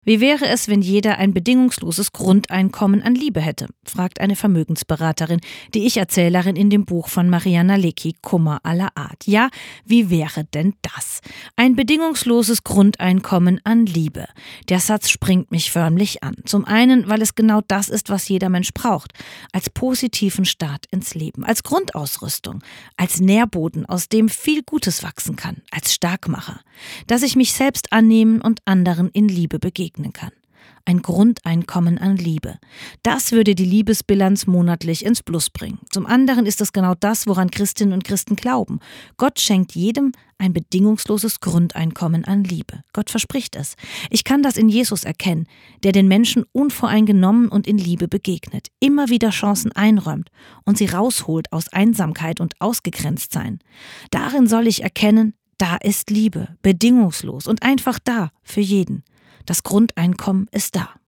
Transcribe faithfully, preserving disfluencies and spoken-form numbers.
Wie wäre es, wenn jeder ein bedingungsloses Grundeinkommen an Liebe hätte, fragt eine Vermögensberaterin, die Ich-Erzählerin in dem Buch von Mariana Lecki, Kummer aller Art. Ja, wie wäre denn das? Ein bedingungsloses Grundeinkommen an Liebe. Der Satz springt mich förmlich an. Zum einen, weil es genau das ist, was jeder Mensch braucht. Als positiven Start ins Leben, als Grundausrüstung, als Nährboden, aus dem viel Gutes wachsen kann, als Starkmacher. Dass ich mich selbst annehmen und anderen in Liebe begegnen kann. Ein Grundeinkommen an Liebe. Das würde die Liebesbilanz monatlich ins Plus bringen. Zum anderen ist es genau das, woran Christinnen und Christen glauben. Gott schenkt jedem ein bedingungsloses Grundeinkommen an Liebe. Gott verspricht es. Ich kann das in Jesus erkennen, der den Menschen unvoreingenommen und in Liebe begegnet, immer wieder Chancen einräumt und sie rausholt aus Einsamkeit und Ausgegrenztsein. Darin soll ich erkennen, da ist Liebe, bedingungslos und einfach da für jeden. Das Grundeinkommen ist da.